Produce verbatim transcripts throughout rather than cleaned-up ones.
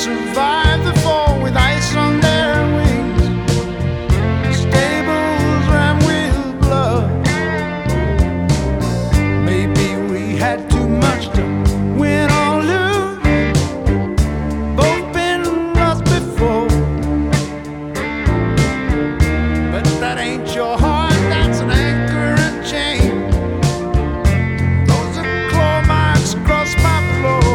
survive the fall with ice on their wings. Stables ran with blood. Maybe we had too much to win or lose. Both been lost before. But that ain't your heart, that's an anchor and chain. Those are claw marks across my floor.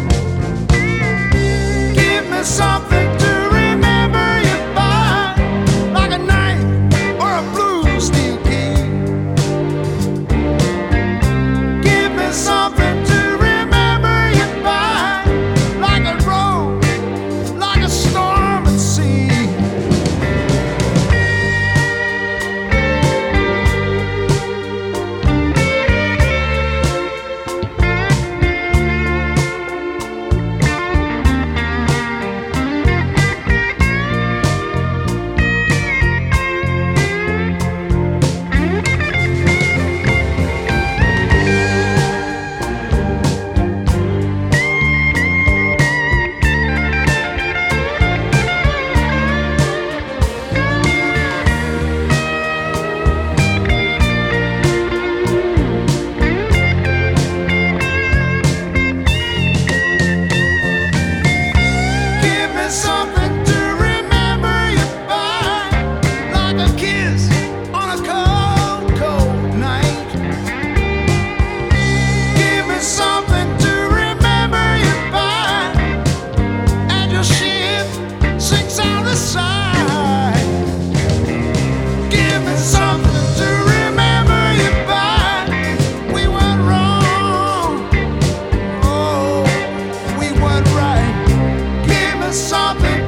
Give me something to remember you by, like a knife or a blue steel key. Give me something to remember you by, like a road, like a storm at sea. Give me something to remember you by, like a kiss on a cold, cold night. Give me something to remember you by, and your ship sinks out of sight. Give me something to remember you by. We went wrong, oh, we went right. Give me something